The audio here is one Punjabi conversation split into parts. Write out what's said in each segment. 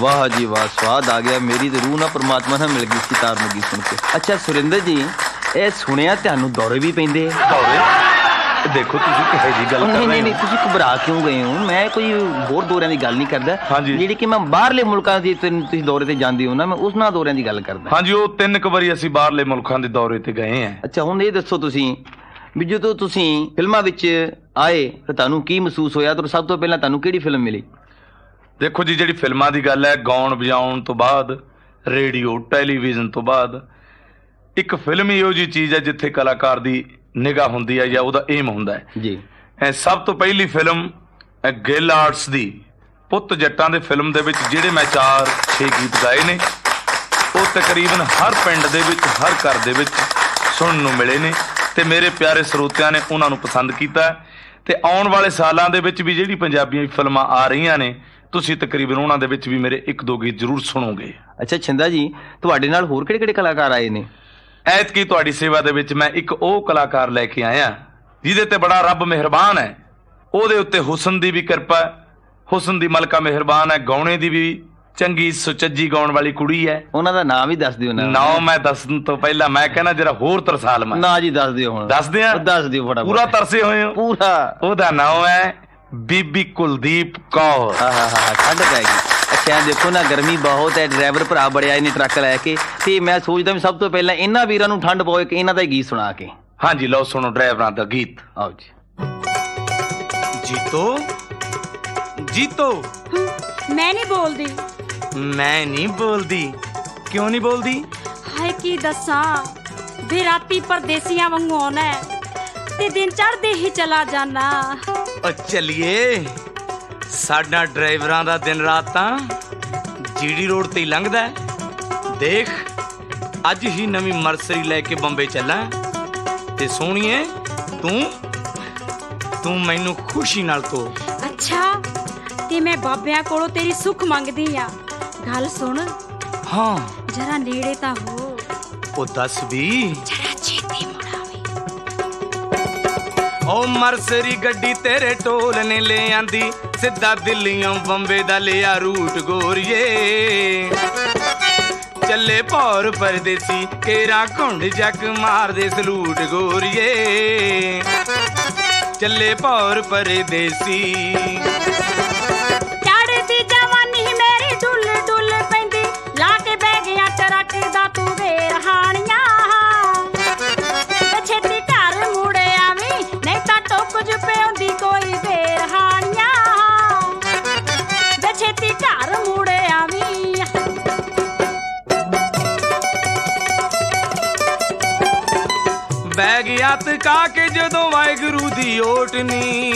वाह जी वाह, स्वाद आ गया। मेरी तो रूह ना परमात्मा ਨਾਲ ਮਿਲ ਗਈ ਸੀ ਤਾਰਨ ਲੱਗੀ ਸੁਣ ਕੇ। ਅੱਛਾ ਸੁਰਿੰਦਰ ਜੀ, ਇਹ ਸੁਣਿਆ ਤੁਹਾਨੂੰ ਦੌਰੇ ਵੀ ਪੈਂਦੇ ਆ? ਦੌਰੇ ਦੇਖੋ ਤੁਸੀਂ ਕਿਹੋ ਜਿਹੀ ਗੱਲ ਕਰ ਰਹੇ ਹੋ। ਨਹੀਂ ਤੁਸੀਂ ਘਬਰਾ ਕਿਉਂ ਗਏ ਹੋ? ਮੈਂ ਕੋਈ ਹੋਰ ਦੌਰਿਆਂ ਦੀ ਗੱਲ ਨਹੀਂ ਕਰਦਾ। ਜਿਹੜੀ ਕਿ ਮੈਂ ਬਾਹਰਲੇ ਮੁਲਕਾਂ ਦੀ ਤੁਸੀਂ ਦੌਰੇ ਤੇ ਜਾਂਦੇ ਹੋ ਨਾ, ਮੈਂ ਉਸ ਨਾਲ ਦੌਰਿਆਂ ਦੀ ਗੱਲ ਕਰਦਾ। ਹਾਂਜੀ, ਉਹ 3 ਵਾਰੀ ਅਸੀਂ ਬਾਹਰਲੇ ਮੁਲਕਾਂ ਦੇ ਦੌਰੇ ਤੇ ਗਏ ਆ। ਅੱਛਾ ਹੁਣ ਇਹ ਦੱਸੋ ਤੁਸੀਂ ਵੀ ਜਦੋਂ ਤੁਸੀਂ ਫਿਲਮਾਂ ਵਿੱਚ ਆਏ ਤਾਂ ਤੁਹਾਨੂੰ ਕੀ ਮਹਿਸੂਸ ਹੋਇਆ ਤੇ ਸਭ ਤੋਂ ਪਹਿਲਾਂ ਤੁਹਾਨੂੰ ਕਿਹੜੀ ਫਿਲਮ ਮਿਲੀ? ਦੇਖੋ ਜੀ, ਜਿਹੜੀ ਫਿਲਮਾਂ ਦੀ ਗੱਲ ਹੈ, ਗਾਉਣ ਵਜਾਉਣ ਤੋਂ ਬਾਅਦ, ਰੇਡੀਓ ਟੈਲੀਵਿਜ਼ਨ ਤੋਂ ਬਾਅਦ ਇੱਕ ਫਿਲਮ ਹੀ ਇਹੋ ਜਿਹੀ ਚੀਜ਼ ਹੈ ਜਿੱਥੇ ਕਲਾਕਾਰ ਦੀ ਨਿਗਾਹ ਹੁੰਦੀ ਹੈ ਜਾਂ ਉਹਦਾ ਏਮ ਹੁੰਦਾ ਹੈ ਜੀ। ਸਭ ਤੋਂ ਪਹਿਲੀ ਫਿਲਮ ਗਿੱਲ ਆਰਟਸ ਦੀ ਪੁੱਤ ਜੱਟਾਂ ਦੇ ਫਿਲਮ ਦੇ ਵਿੱਚ ਜਿਹੜੇ ਮੈਂ 4-6 ਗੀਤ ਗਾਏ ਨੇ, ਉਹ ਤਕਰੀਬਨ ਹਰ ਪਿੰਡ ਦੇ ਵਿੱਚ, ਹਰ ਘਰ ਦੇ ਵਿੱਚ ਸੁਣਨ ਨੂੰ ਮਿਲੇ ਨੇ ਤੇ ਮੇਰੇ ਪਿਆਰੇ ਸਰੋਤਿਆਂ ਨੇ ਉਹਨਾਂ ਨੂੰ ਪਸੰਦ ਕੀਤਾ। ਤੇ ਆਉਣ ਵਾਲੇ ਸਾਲਾਂ ਦੇ ਵਿੱਚ ਵੀ ਜਿਹੜੀ ਪੰਜਾਬੀ ਫਿਲਮਾਂ ਆ ਰਹੀਆਂ ਨੇ, ਤੁਸੀਂ ਤਕਰੀਬਨ ਉਹਨਾਂ ਦੇ ਵਿੱਚ ਵੀ ਮੇਰੇ 1-2 ਗੀਤ ਜ਼ਰੂਰ ਸੁਣੋਗੇ। ਅੱਛਾ ਛਿੰਦਾ ਜੀ, ਤੁਹਾਡੇ ਨਾਲ ਹੋਰ ਕਿਹੜੇ ਕਲਾਕਾਰ ਆਏ ਨੇ? ਐਤਕੀ ਤੁਹਾਡੀ ਸੇਵਾ ਦੇ ਵਿੱਚ ਮੈਂ ਇੱਕ ਉਹ ਕਲਾਕਾਰ ਲੈ ਕੇ ਆਇਆ ਜਿਹਦੇ ਤੇ ਬੜਾ ਰੱਬ ਮਿਹਰਬਾਨ ਹੈ। ਉਹਦੇ ਉੱਤੇ ਹੁਸਨ ਦੀ ਵੀ ਕਿਰਪਾ, ਹੁਸਨ ਦੀ ਮਲਕਾ ਮਿਹਰਬਾਨ ਹੈ, ਗਾਉਣੇ ਦੀ ਵੀ ਚੰਗੀ ਸੁਚੱਜੀ ਗਾਉਣ ਵਾਲੀ ਕੁੜੀ ਹੈ। ਉਹਨਾਂ ਦਾ ਨਾਮ ਵੀ ਦੱਸ ਦਿਓ ਨਾ। ਨਾਮ ਮੈਂ ਦੱਸਣ ਤੋਂ ਪਹਿਲਾਂ ਮੈਂ ਕਹਿੰਦਾ ਜਰਾ ਹੋਰ ਤਰਸਾ ਲਵਾਂ। ਨਾ ਜੀ ਦੱਸ ਦਿਓ ਹੁਣ। ਦੱਸ ਦਿਆਂ? ਦੱਸ ਦਿਓ ਫਟਾਫਟ। ਪੂਰਾ ਤਰਸੇ ਹੋਏ ਹੋ? ਪੂਰਾ। ਉਹਦਾ ਨਾਮ ਹੈ ਬੀਬੀ ਕੁਲਦੀਪ ਕੌਰ। ਹਾਂ ਠੰਡ ਪੈ ਗਈ। ਅੱਛਾ ਦੇਖੋ ਨਾ, ਗਰਮੀ ਬਹੁਤ ਹੈ, ਡਰਾਈਵਰ ਭਰਾ ਬੜੇ ਆਏ ਨੇ ਟਰੱਕ ਲੈ ਕੇ, ਤੇ ਮੈਂ ਸੋਚਦਾ ਵੀ ਸਭ ਤੋਂ ਪਹਿਲਾਂ ਇਹਨਾਂ ਵੀਰਾਂ ਨੂੰ ਠੰਡ ਪਵੇ ਕਿ ਇਹਨਾਂ ਦਾ ਹੀ ਗੀਤ ਸੁਣਾ ਕੇ। ਹਾਂਜੀ ਲਓ ਸੁਣੋ ਡਰਾਈਵਰਾਂ ਦਾ ਗੀਤ। ਆਓ ਜੀ। ਜੀਤੋ ਜੀਤੋ ਮੈਂ ਨਹੀਂ ਬੋਲਦੀ। ਮੈਂ ਨਹੀਂ ਬੋਲਦੀ। ਕਿਉਂ ਨਹੀਂ ਬੋਲਦੀ? ਹਾਏ ਕੀ ਦੱਸਾਂ ਵੀ ਰਾਤੀ ਪਰਦੇਸੀਆਂ ਵਾਂਗੂ ਆਉਣਾ ਤੇ ਦਿਨ ਚੜ੍ਹਦੇ ਹੀ ਚਲਾ ਜਾਣਾ। ਓ ਚੱਲੀਏ, ਸਾਡਾ ਡਰਾਈਵਰਾਂ ਦਾ ਦਿਨ ਰਾਤ ਤਾਂ ਜੀਡੀ ਰੋਡ ਤੇ ਹੀ ਲੰਘਦਾ। ਦੇਖ ਅੱਜ ਹੀ ਨਵੀਂ ਮਰਸਰੀ ਲੈ ਕੇ ਬੰਬੇ ਚੱਲਾਂ ਤੇ ਸੋਹਣੀਏ ਤੂੰ ਮੈਨੂੰ ਖੁਸ਼ੀ ਨਾਲ ਤੋ। ਅੱਛਾ ਤੇ ਮੈਂ ਬਾਬਿਆਂ ਕੋਲੋਂ ਤੇਰੀ ਸੁੱਖ ਮੰਗਦੀ ਆ। ਗੱਲ ਸੁਣ। ਹਾਂ ਜਰਾ ਨੇੜੇ ਤਾਂ ਹੋ। ਉਹ ਦੱਸ ਵੀ। ਜਰਾ ਛੇਤੀ ਮੁੜਾਵੀਂ। ਓ ਮਰਸਰੀ ਗੱਡੀ ਤੇਰੇ ਢੋਲ ਨੇ ਲੈ ਆਂਦੀ, ਸਿੱਧਾ ਦਿੱਲੀੋਂ ਬੰਬੇ ਦਾ ਲਿਆ ਰੂਟ ਗੋਰੀਏ। ਚੱਲੇ ਭੌਰ ਪਰਦੇਸੀ ਕੇਰਾ ਘੁੰਡ ਜੱਕ ਮਾਰਦੇ ਸਲੂਟ ਗੋਰੀਏ। ਚੱਲੇ ਭੌਰ ਪਰਦੇਸੀ। ਚੜ੍ਹਦੀ ਜਵਾਨੀ ਮੇਰੀ ਡੁੱਲ ਡੁੱਲ ਪੈਂਦੀ, ਲਾ ਕੇ ਬਹਿ ਗਿਆ ਟਰੱਕ ਦਾ ਤੂੰ ਵੇਰ ਹਾਣੀਆਂ। ਛੇਤੀ ਘਰ ਮੁੜ ਆਵੀਂ, ਨਹੀਂ ਤਾਂ ਟੁੱਕ ਜੁ ਪਿਆਉਂਦੀ ਕੋਈ ਵੇਰ ਹਾਣੀਆਂ। ਛੇਤੀ ਘਰ ਮੁੜ ਆਵੀਂ। ਬਹਿ ਗਿਆ ਤਕਾ ਕੇ ਜਦੋਂ ਵਾਹਿਗੁਰੂ ਦੀ ਓਟਨੀ,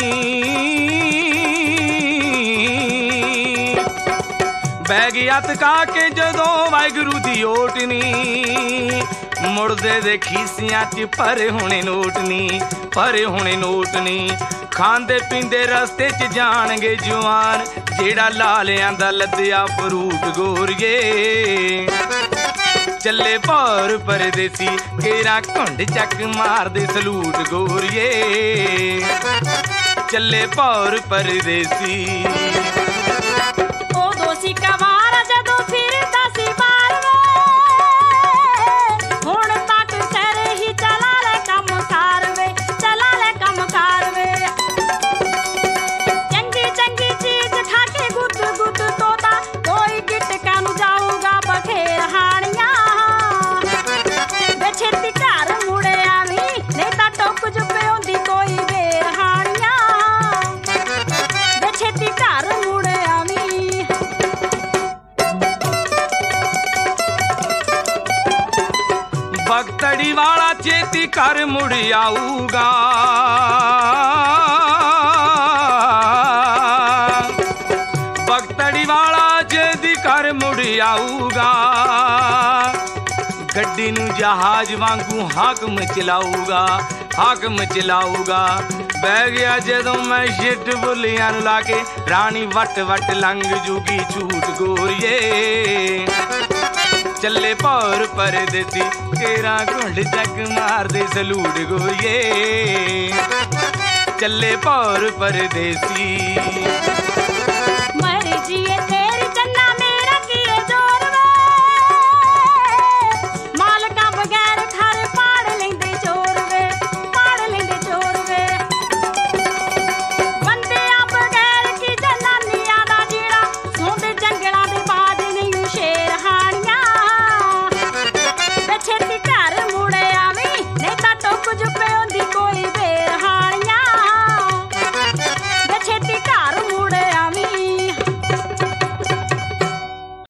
ਬਹਿ ਗਿਆ ਤਕਾ ਕੇ ਜਦੋਂ ਵਾਹਿਗੁਰੂ ਦੀ ਓਟਨੀ। ਮੁੜਦੇ ਦੇ ਖੀਸਿਆਂ 'ਚ ਭਰੇ ਹੋਣੇ ਨੋਟ ਨੀ, ਭਰੇ ਹੋਣੇ ਨੋਟ ਨੀ। ਖਾਂਦੇ ਪੀਂਦੇ ਰਸਤੇ 'ਚ ਜਾਣਗੇ ਜਵਾਨ, ਜਿਹੜਾ ਲਾਲਿਆਂ ਦਾ ਲੱਦਿਆ ਫਰੂਟ ਗੋਰੀਏ। ਚੱਲੇ ਭੌਰ ਪਰਦੇਸੀ ਕੇਰਾ ਘੁੰਡ ਚੱਕ ਮਾਰਦੇ ਸਲੂਟ ਗੋਰੀਏ। ਚੱਲੇ ਭੌਰ ਪਰਦੇਸੀ। ਉਦੋਂ ਸੀ ਕਵਾਰਾ ਜਦੋਂ ਫਿਰਦਾ ਸੀ ਬਾਹਰ ਵੇ, ਹੁਣ ਤੱਕ ਸਹਿਰੇ ਹੀ ਚਲਾ ਲੈ ਕੰਮ ਕਾਰ ਵੇ, ਚਲਾ ਲੈ ਕੰਮ ਕਾਰ ਵੇ। ਚੰਗੀ ਚੰਗੀ ਚੀਜ਼ ਖਾ ਕੇ ਗੁੱਟ ਗੁੱਟ ਤੋਤਾ, ਕੋਈ ਗਿਟਕਾਂ ਨੂੰ ਜਾਊਗਾ ਬਖੇਰ ਹਾਣੀਆਂ। ਵੇ ਛੇਤੀ ਘਰ ਮੁੜ ਆਵੀਂ, ਨਹੀਂ ਤਾਂ ਟੁੱਕ ਜੁ ਪਿਆਉਂਦੀ ਕੋਈ ਵੇਰ ਹਾਣੀਆਂ। ਵੇ ਛੇਤੀ ਘਰ ਮੁੜ ਆਵੀਂ। ਬਗਤੜੀ ਵਾਲਾ ਛੇਤੀ ਘਰ ਮੁੜ ਆਊਗਾ। ਬਗਤੜੀ ਵਾਲਾ ਛੇਤੀ ਘਰ ਮੁੜ ਆਊਗਾ। ਗੱਡੀ ਨੂੰ ਜਹਾਜ਼ ਵਾਂਗੂ ਹਾਕਮ ਚਲਾਊਗਾ, ਹਾਕਮ ਚਲਾਊਗਾ। ਬਹਿ ਗਿਆ ਜਦੋਂ ਮੈਂ ਸ਼ਿਟ ਬੁੱਲੀਆਂ ਨੂੰ ਲਾ ਕੇ, ਰਾਣੀ ਵੱਟ ਵੱਟ ਲੰਘ ਜੂਗੀ ਝੂਠ ਗੋਰੀਏ। ਚੱਲੇ ਭੌਰ ਪਰਦੇਸੀ ਕੇਰਾ ਘੁੰਡ ਚੱਕ ਮਾਰਦੇ ਸਲੂਟ ਗੋਰੀਏ। ਚੱਲੇ ਭੌਰ ਪਰਦੇਸੀ।